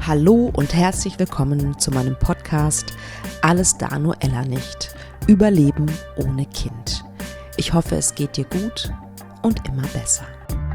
Hallo und herzlich willkommen zu meinem Podcast Alles da nur Ella nicht. Überleben ohne Kind. Ich hoffe, es geht dir gut und immer besser.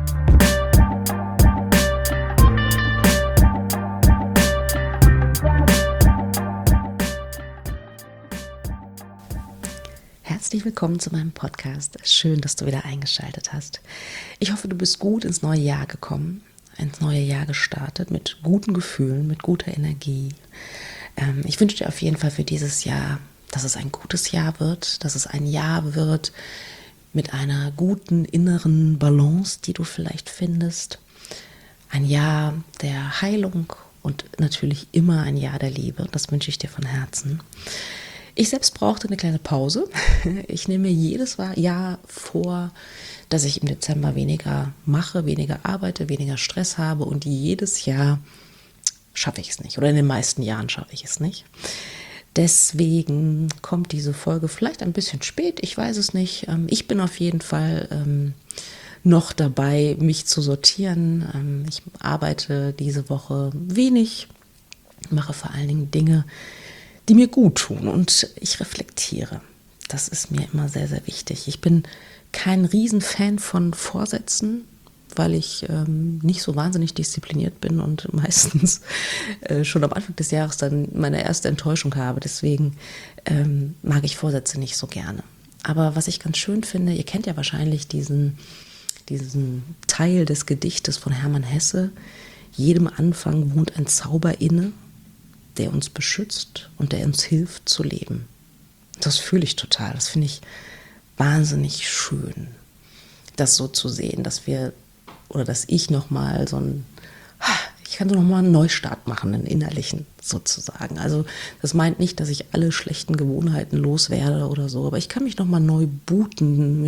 Herzlich willkommen zu meinem Podcast. Schön, dass du wieder eingeschaltet hast. Ich hoffe, du bist gut ins neue Jahr gekommen. Ins neue Jahr gestartet mit guten Gefühlen, mit guter Energie. Ich wünsche dir auf jeden Fall für dieses Jahr, dass es ein gutes Jahr wird, dass es ein Jahr wird mit einer guten inneren Balance, die du vielleicht findest. Ein Jahr der Heilung und natürlich immer ein Jahr der Liebe. Das wünsche ich dir von Herzen. Ich selbst brauchte eine kleine Pause. Ich nehme mir jedes Jahr vor, dass ich im Dezember weniger mache, weniger arbeite, weniger Stress habe und jedes Jahr schaffe ich es nicht oder in den meisten Jahren schaffe ich es nicht. Deswegen kommt diese Folge vielleicht ein bisschen spät, ich weiß es nicht. Ich bin auf jeden Fall noch dabei, mich zu sortieren. Ich arbeite diese Woche wenig, mache vor allen Dingen Dinge, die mir gut tun und ich reflektiere. Das ist mir immer sehr, sehr wichtig. Ich bin kein Riesenfan von Vorsätzen, weil ich nicht so wahnsinnig diszipliniert bin und meistens schon am Anfang des Jahres dann meine erste Enttäuschung habe. Deswegen mag ich Vorsätze nicht so gerne. Aber was ich ganz schön finde, ihr kennt ja wahrscheinlich diesen Teil des Gedichtes von Hermann Hesse. Jedem Anfang wohnt ein Zauber inne, der uns beschützt und der uns hilft zu leben. Das fühle ich total. Das finde ich wahnsinnig schön, das so zu sehen, dass ich nochmal ich kann so nochmal einen Neustart machen, einen innerlichen sozusagen. Also das meint nicht, dass ich alle schlechten Gewohnheiten loswerde oder so, aber ich kann mich nochmal neu booten,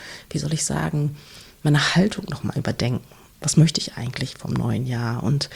meine Haltung nochmal überdenken. Was möchte ich eigentlich vom neuen Jahr und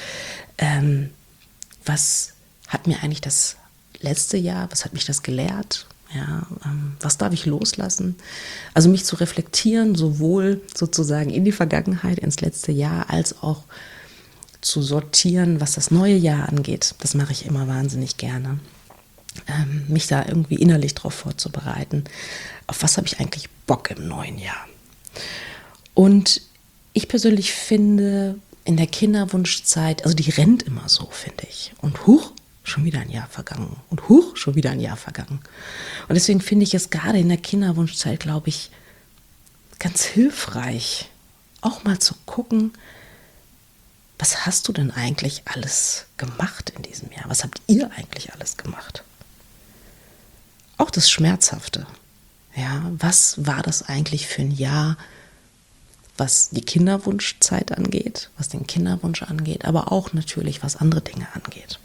was hat mir eigentlich das letzte Jahr, was hat mich das gelehrt? Ja, was darf ich loslassen? Also mich zu reflektieren, sowohl sozusagen in die Vergangenheit, ins letzte Jahr, als auch zu sortieren, was das neue Jahr angeht. Das mache ich immer wahnsinnig gerne. Mich da irgendwie innerlich drauf vorzubereiten. Auf was habe ich eigentlich Bock im neuen Jahr? Und ich persönlich finde, in der Kinderwunschzeit, also die rennt immer so, finde ich. Und schon wieder ein Jahr vergangen. Und schon wieder ein Jahr vergangen. Und deswegen finde ich es gerade in der Kinderwunschzeit, glaube ich, ganz hilfreich, auch mal zu gucken, was hast du denn eigentlich alles gemacht in diesem Jahr? Was habt ihr eigentlich alles gemacht? Auch das Schmerzhafte. Ja, was war das eigentlich für ein Jahr, was die Kinderwunschzeit angeht, was den Kinderwunsch angeht, aber auch natürlich, was andere Dinge angeht.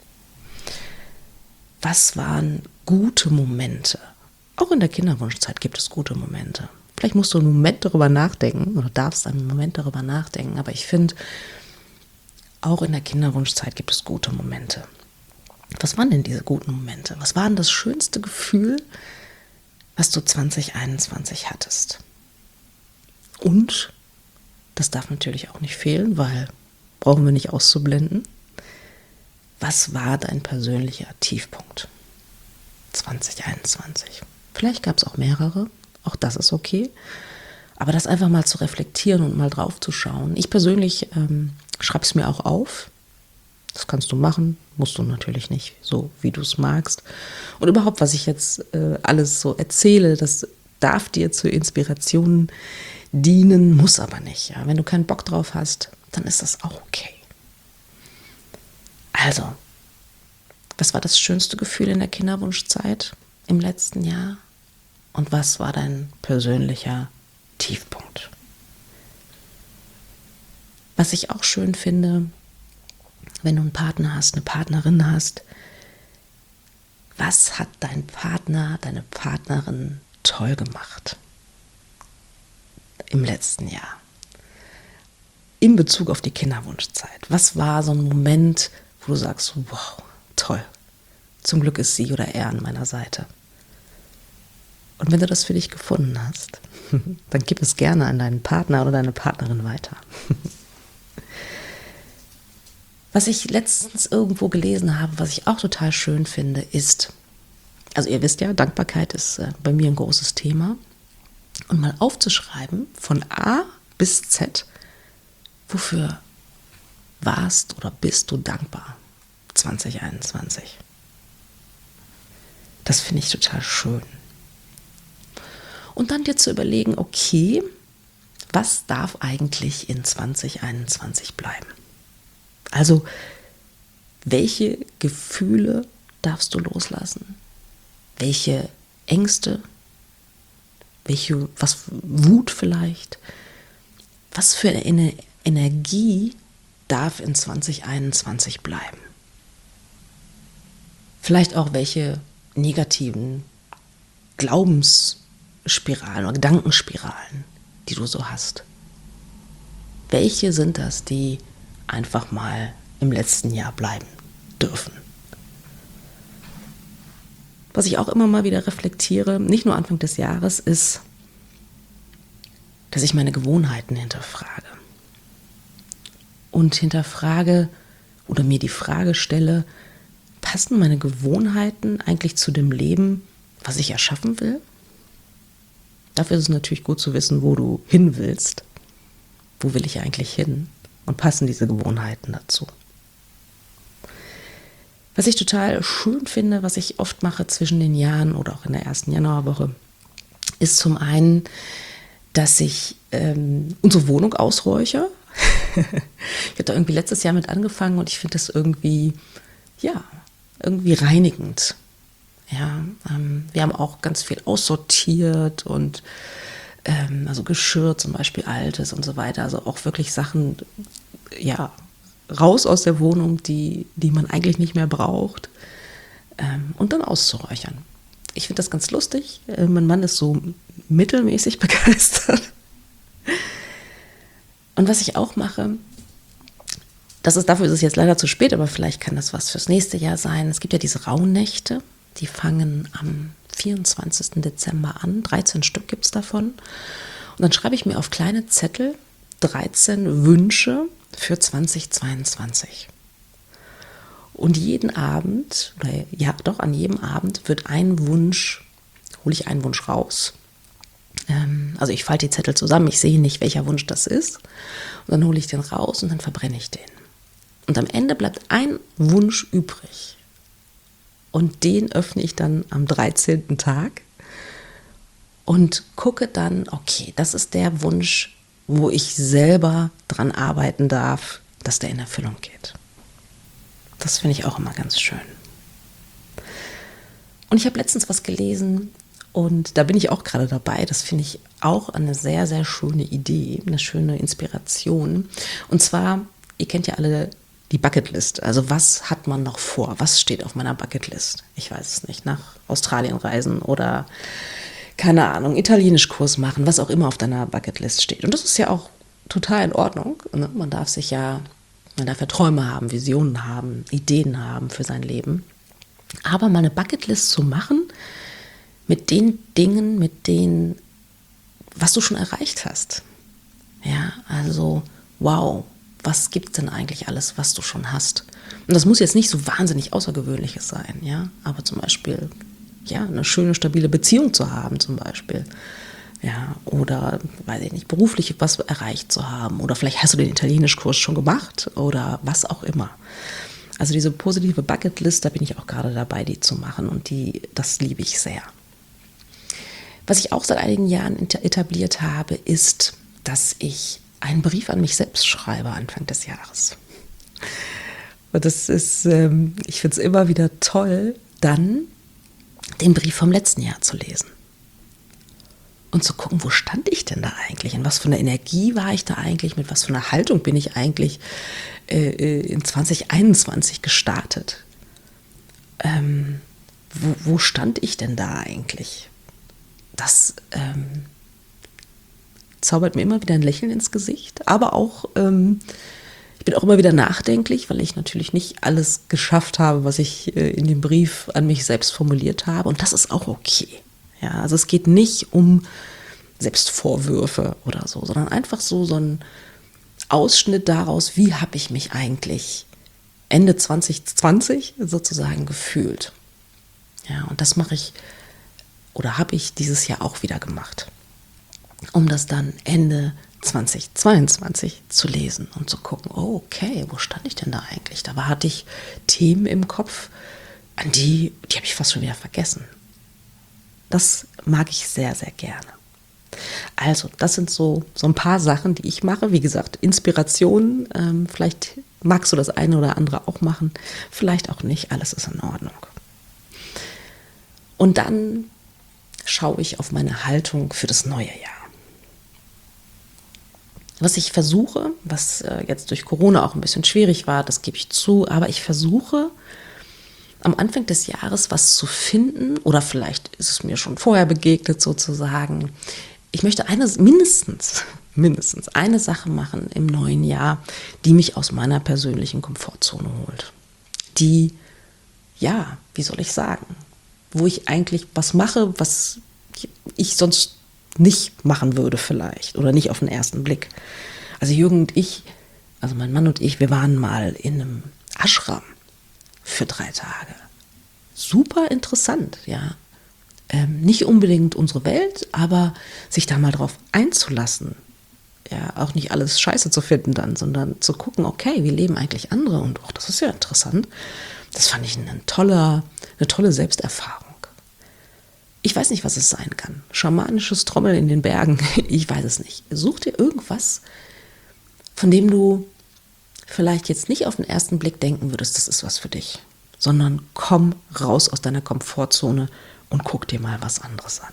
Was waren gute Momente? Auch in der Kinderwunschzeit gibt es gute Momente. Vielleicht musst du einen Moment darüber nachdenken oder darfst einen Moment darüber nachdenken, aber ich finde, auch in der Kinderwunschzeit gibt es gute Momente. Was waren denn diese guten Momente? Was war denn das schönste Gefühl, was du 2021 hattest? Und das darf natürlich auch nicht fehlen, weil brauchen wir nicht auszublenden. Was war dein persönlicher Tiefpunkt 2021? Vielleicht gab es auch mehrere, auch das ist okay. Aber das einfach mal zu reflektieren und mal drauf zu schauen. Ich persönlich schreibe es mir auch auf. Das kannst du machen, musst du natürlich nicht, so wie du es magst. Und überhaupt, was ich jetzt alles so erzähle, das darf dir zur Inspiration dienen, muss aber nicht. Ja? Wenn du keinen Bock drauf hast, dann ist das auch okay. Also, was war das schönste Gefühl in der Kinderwunschzeit im letzten Jahr? Und was war dein persönlicher Tiefpunkt? Was ich auch schön finde, wenn du einen Partner hast, eine Partnerin hast, was hat dein Partner, deine Partnerin toll gemacht im letzten Jahr? In Bezug auf die Kinderwunschzeit. Was war so ein Moment, wo du sagst, wow, toll, zum Glück ist sie oder er an meiner Seite. Und wenn du das für dich gefunden hast, dann gib es gerne an deinen Partner oder deine Partnerin weiter. Was ich letztens irgendwo gelesen habe, was ich auch total schön finde, ist, also ihr wisst ja, Dankbarkeit ist bei mir ein großes Thema. Und mal aufzuschreiben, von A bis Z, wofür warst oder bist du dankbar 2021. Das finde ich total schön. Und dann dir zu überlegen, okay, was darf eigentlich in 2021 bleiben? Also, welche Gefühle darfst du loslassen? Welche Ängste? Was Wut vielleicht? Was für eine Energie darf in 2021 bleiben? Vielleicht auch welche negativen Glaubensspiralen oder Gedankenspiralen, die du so hast. Welche sind das, die einfach mal im letzten Jahr bleiben dürfen? Was ich auch immer mal wieder reflektiere, nicht nur Anfang des Jahres, ist, dass ich meine Gewohnheiten hinterfrage. Und hinterfrage oder mir die Frage stelle, passen meine Gewohnheiten eigentlich zu dem Leben, was ich erschaffen will? Dafür ist es natürlich gut zu wissen, wo du hin willst. Wo will ich eigentlich hin? Und passen diese Gewohnheiten dazu? Was ich total schön finde, was ich oft mache zwischen den Jahren oder auch in der ersten Januarwoche, ist zum einen, dass ich unsere Wohnung ausräuche. Ich habe da irgendwie letztes Jahr mit angefangen und ich finde das irgendwie reinigend. Ja, wir haben auch ganz viel aussortiert und also Geschirr zum Beispiel altes und so weiter. Also auch wirklich Sachen, ja, raus aus der Wohnung, die man eigentlich nicht mehr braucht, und dann auszuräuchern. Ich finde das ganz lustig. Mein Mann ist so mittelmäßig begeistert. Und was ich auch mache, dafür ist es jetzt leider zu spät, aber vielleicht kann das was fürs nächste Jahr sein. Es gibt ja diese Rauhnächte, die fangen am 24. Dezember an. 13 Stück gibt es davon. Und dann schreibe ich mir auf kleine Zettel 13 Wünsche für 2022. Und jeden Abend, an jedem Abend hole ich einen Wunsch raus. Also ich falte die Zettel zusammen, ich sehe nicht, welcher Wunsch das ist. Und dann hole ich den raus und dann verbrenne ich den. Und am Ende bleibt ein Wunsch übrig. Und den öffne ich dann am 13. Tag und gucke dann, okay, das ist der Wunsch, wo ich selber dran arbeiten darf, dass der in Erfüllung geht. Das finde ich auch immer ganz schön. Und ich habe letztens was gelesen und da bin ich auch gerade dabei. Das finde ich auch eine sehr, sehr schöne Idee, eine schöne Inspiration. Und zwar, ihr kennt ja alle die Bucketlist. Also was hat man noch vor? Was steht auf meiner Bucketlist? Ich weiß es nicht. Nach Australien reisen oder, keine Ahnung, Italienischkurs machen, was auch immer auf deiner Bucketlist steht. Und das ist ja auch total in Ordnung. Man darf ja Träume haben, Visionen haben, Ideen haben für sein Leben. Aber mal eine Bucketlist zu machen mit den Dingen, was du schon erreicht hast. Ja, also wow, was gibt es denn eigentlich alles, was du schon hast? Und das muss jetzt nicht so wahnsinnig Außergewöhnliches sein, ja, aber zum Beispiel, ja, eine schöne, stabile Beziehung zu haben zum Beispiel. Ja, oder, weiß ich nicht, beruflich was erreicht zu haben. Oder vielleicht hast du den Italienischkurs schon gemacht oder was auch immer. Also diese positive Bucketlist, da bin ich auch gerade dabei, die zu machen und das liebe ich sehr. Was ich auch seit einigen Jahren etabliert habe, ist, dass ich einen Brief an mich selbst schreibe Anfang des Jahres. Und das ist, ich finde es immer wieder toll, dann den Brief vom letzten Jahr zu lesen. Und zu gucken, wo stand ich denn da eigentlich? In was für einer Energie war ich da eigentlich? Mit was für einer Haltung bin ich eigentlich in 2021 gestartet? Wo stand ich denn da eigentlich? Das zaubert mir immer wieder ein Lächeln ins Gesicht. Aber auch, ich bin auch immer wieder nachdenklich, weil ich natürlich nicht alles geschafft habe, was ich in dem Brief an mich selbst formuliert habe. Und das ist auch okay. Ja, also es geht nicht um Selbstvorwürfe oder so, sondern einfach so ein Ausschnitt daraus, wie habe ich mich eigentlich Ende 2020 sozusagen gefühlt. Ja, und das mache ich oder habe ich dieses Jahr auch wieder gemacht, um das dann Ende 2022 zu lesen und zu gucken, oh, okay, wo stand ich denn da eigentlich? Da hatte ich Themen im Kopf, an die habe ich fast schon wieder vergessen. Das mag ich sehr, sehr gerne. Also, das sind so ein paar Sachen, die ich mache. Wie gesagt, Inspiration, vielleicht magst du das eine oder andere auch machen, vielleicht auch nicht, alles ist in Ordnung. Und dann schaue ich auf meine Haltung für das neue Jahr. Was ich versuche, was jetzt durch Corona auch ein bisschen schwierig war, das gebe ich zu, aber ich versuche am Anfang des Jahres was zu finden, oder vielleicht ist es mir schon vorher begegnet sozusagen. Ich möchte mindestens eine Sache machen im neuen Jahr, die mich aus meiner persönlichen Komfortzone holt. Die, ja, wie soll ich sagen, wo ich eigentlich was mache, was ich sonst nicht machen würde vielleicht oder nicht auf den ersten Blick. Also Jürgen und ich, also mein Mann und ich, wir waren mal in einem Ashram für 3 Tage. Super interessant, ja. Nicht unbedingt unsere Welt, aber sich da mal drauf einzulassen. Ja, auch nicht alles scheiße zu finden dann, sondern zu gucken, okay, wie leben eigentlich andere? Und auch das ist ja interessant. Das fand ich eine tolle Selbsterfahrung. Ich weiß nicht, was es sein kann. Schamanisches Trommeln in den Bergen, ich weiß es nicht. Such dir irgendwas, von dem du vielleicht jetzt nicht auf den ersten Blick denken würdest, das ist was für dich, sondern komm raus aus deiner Komfortzone und guck dir mal was anderes an.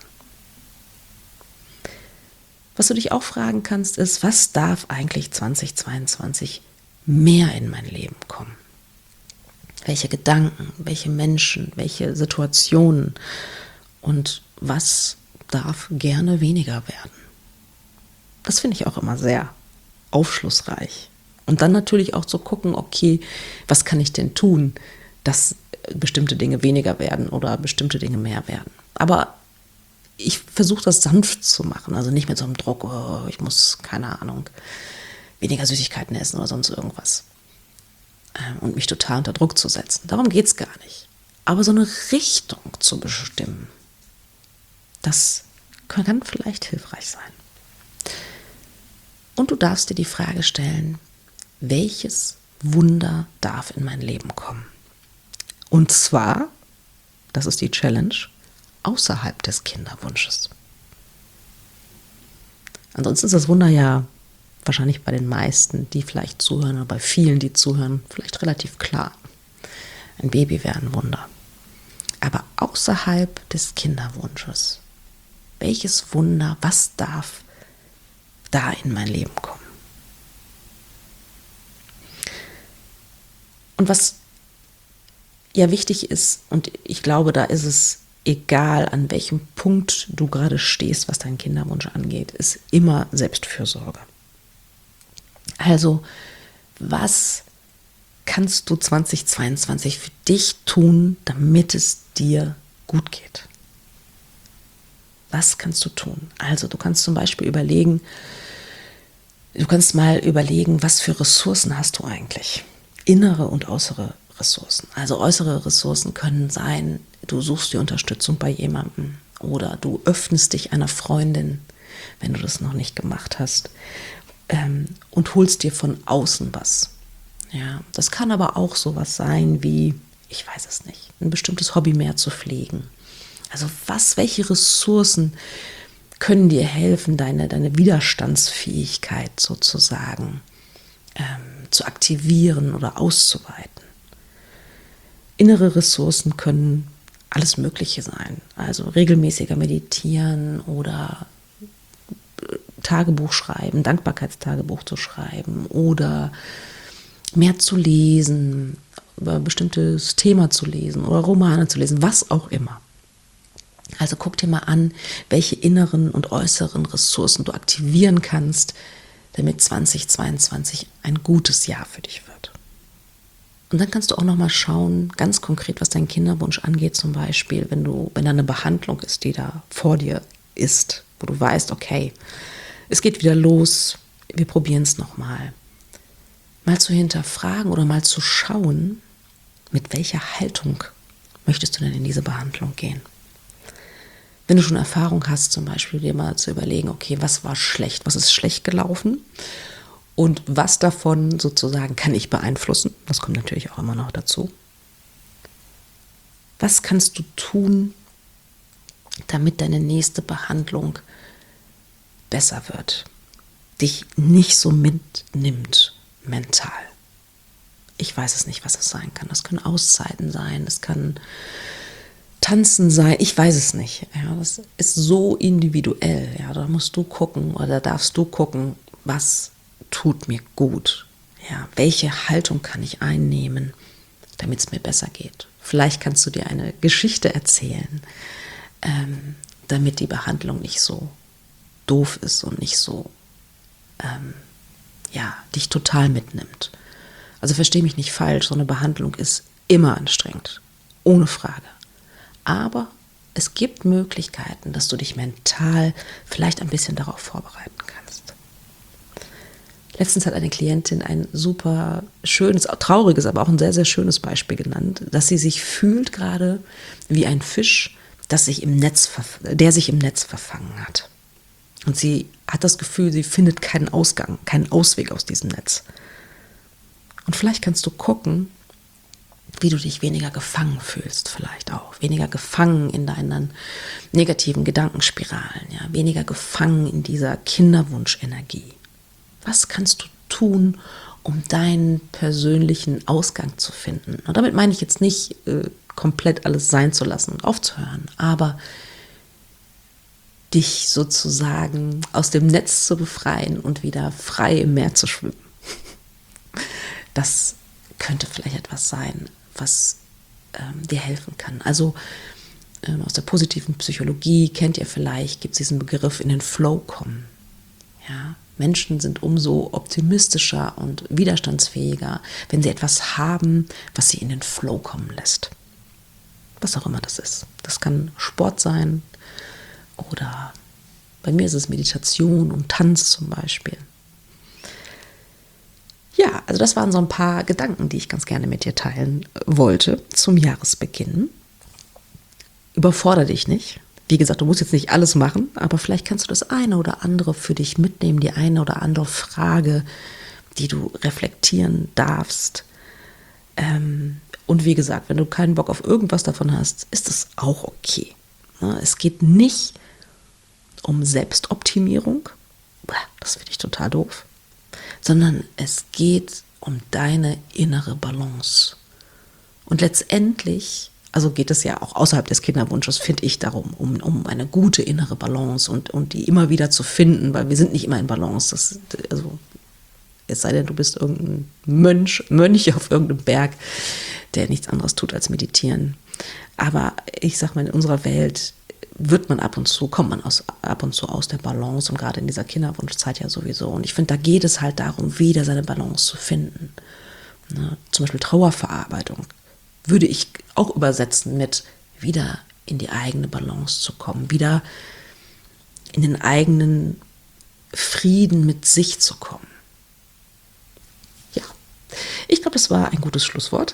Was du dich auch fragen kannst, ist, was darf eigentlich 2022 mehr in mein Leben kommen? Welche Gedanken, welche Menschen, welche Situationen und was darf gerne weniger werden? Das finde ich auch immer sehr aufschlussreich. Und dann natürlich auch zu gucken, okay, was kann ich denn tun, dass bestimmte Dinge weniger werden oder bestimmte Dinge mehr werden. Aber ich versuche das sanft zu machen, also nicht mit so einem Druck, oh, ich muss, keine Ahnung, weniger Süßigkeiten essen oder sonst irgendwas. Und mich total unter Druck zu setzen. Darum geht es gar nicht. Aber so eine Richtung zu bestimmen, das kann vielleicht hilfreich sein. Und du darfst dir die Frage stellen, welches Wunder darf in mein Leben kommen? Und zwar, das ist die Challenge, außerhalb des Kinderwunsches. Ansonsten ist das Wunder ja wahrscheinlich bei den meisten, die vielleicht zuhören, oder bei vielen, die zuhören, vielleicht relativ klar. Ein Baby wäre ein Wunder. Aber außerhalb des Kinderwunsches, welches Wunder, was darf da in mein Leben kommen? Und was ja wichtig ist, und ich glaube, da ist es egal, an welchem Punkt du gerade stehst, was deinen Kinderwunsch angeht, ist immer Selbstfürsorge. Also, was kannst du 2022 für dich tun, damit es dir gut geht? Was kannst du tun? Also, du kannst zum Beispiel mal überlegen, was für Ressourcen hast du eigentlich? Innere und äußere Ressourcen. Also äußere Ressourcen können sein, du suchst die Unterstützung bei jemandem oder du öffnest dich einer Freundin, wenn du das noch nicht gemacht hast, und holst dir von außen was. Ja, das kann aber auch sowas sein wie, ich weiß es nicht, ein bestimmtes Hobby mehr zu pflegen. Also welche Ressourcen können dir helfen, deine Widerstandsfähigkeit sozusagen zu aktivieren oder auszuweiten. Innere Ressourcen können alles Mögliche sein. Also regelmäßiger meditieren oder Tagebuch schreiben, Dankbarkeitstagebuch zu schreiben oder mehr zu lesen, über ein bestimmtes Thema zu lesen oder Romane zu lesen, was auch immer. Also guck dir mal an, welche inneren und äußeren Ressourcen du aktivieren kannst, damit 2022 ein gutes Jahr für dich wird. Und dann kannst du auch noch mal schauen, ganz konkret, was deinen Kinderwunsch angeht, zum Beispiel, wenn da eine Behandlung ist, die da vor dir ist, wo du weißt, okay, es geht wieder los, wir probieren es nochmal. mal zu hinterfragen oder mal zu schauen, mit welcher Haltung möchtest du denn in diese Behandlung gehen? Wenn du schon Erfahrung hast, zum Beispiel dir mal zu überlegen, okay, was war schlecht, was ist schlecht gelaufen und was davon sozusagen kann ich beeinflussen? Das kommt natürlich auch immer noch dazu. Was kannst du tun, damit deine nächste Behandlung besser wird, dich nicht so mitnimmt mental? Ich weiß es nicht, was es sein kann. Das können Auszeiten sein, es kann Tanzen sein, ich weiß es nicht. Ja, das ist so individuell. Ja, da musst du gucken oder darfst du gucken, was tut mir gut. Ja, welche Haltung kann ich einnehmen, damit es mir besser geht. Vielleicht kannst du dir eine Geschichte erzählen, damit die Behandlung nicht so doof ist und nicht so dich total mitnimmt. Also verstehe mich nicht falsch, so eine Behandlung ist immer anstrengend, ohne Frage. Aber es gibt Möglichkeiten, dass du dich mental vielleicht ein bisschen darauf vorbereiten kannst. Letztens hat eine Klientin ein super schönes, trauriges, aber auch ein sehr, sehr schönes Beispiel genannt, dass sie sich fühlt gerade wie ein Fisch, der sich im Netz verfangen hat. Und sie hat das Gefühl, sie findet keinen Ausgang, keinen Ausweg aus diesem Netz. Und vielleicht kannst du gucken, wie du dich weniger gefangen fühlst, vielleicht auch. Weniger gefangen in deinen negativen Gedankenspiralen, ja? Weniger gefangen in dieser Kinderwunschenergie. Was kannst du tun, um deinen persönlichen Ausgang zu finden? Und damit meine ich jetzt nicht, komplett alles sein zu lassen und aufzuhören, aber dich sozusagen aus dem Netz zu befreien und wieder frei im Meer zu schwimmen. Das könnte vielleicht etwas sein, was dir helfen kann. Also aus der positiven Psychologie kennt ihr vielleicht, gibt es diesen Begriff in den Flow kommen. Ja? Menschen sind umso optimistischer und widerstandsfähiger, wenn sie etwas haben, was sie in den Flow kommen lässt. Was auch immer das ist. Das kann Sport sein oder bei mir ist es Meditation und Tanz zum Beispiel. Ja, also das waren so ein paar Gedanken, die ich ganz gerne mit dir teilen wollte zum Jahresbeginn. Überfordere dich nicht. Wie gesagt, du musst jetzt nicht alles machen, aber vielleicht kannst du das eine oder andere für dich mitnehmen, die eine oder andere Frage, die du reflektieren darfst. Und wie gesagt, wenn du keinen Bock auf irgendwas davon hast, ist das auch okay. Es geht nicht um Selbstoptimierung, das finde ich total doof, sondern es geht um deine innere Balance. Und letztendlich, also geht es ja auch außerhalb des Kinderwunsches, finde ich darum, um eine gute innere Balance und die immer wieder zu finden, weil wir sind nicht immer in Balance. Es sei denn, du bist irgendein Mönch auf irgendeinem Berg, der nichts anderes tut als meditieren. Aber ich sag mal, in unserer Welt kommt man ab und zu aus der Balance und gerade in dieser Kinderwunschzeit ja sowieso. Und ich finde, da geht es halt darum, wieder seine Balance zu finden. Zum Beispiel Trauerverarbeitung würde ich auch übersetzen mit wieder in die eigene Balance zu kommen, wieder in den eigenen Frieden mit sich zu kommen. Ja, ich glaube, das war ein gutes Schlusswort.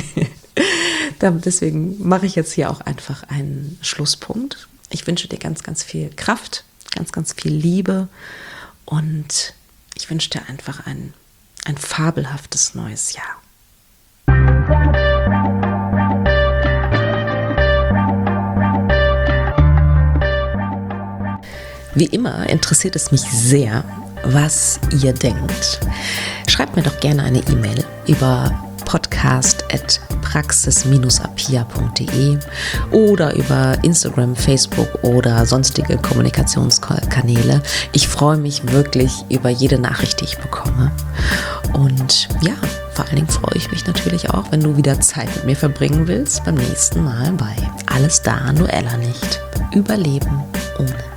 Deswegen mache ich jetzt hier auch einfach einen Schlusspunkt. Ich wünsche dir ganz, ganz viel Kraft, ganz, ganz viel Liebe und ich wünsche dir einfach ein fabelhaftes neues Jahr. Wie immer interessiert es mich sehr, was ihr denkt. Schreibt mir doch gerne eine E-Mail über podcast@praxis-apia.de oder über Instagram, Facebook oder sonstige Kommunikationskanäle. Ich freue mich wirklich über jede Nachricht, die ich bekomme. Und ja, vor allen Dingen freue ich mich natürlich auch, wenn du wieder Zeit mit mir verbringen willst, beim nächsten Mal bei Alles da, Noella nicht. Überleben ohne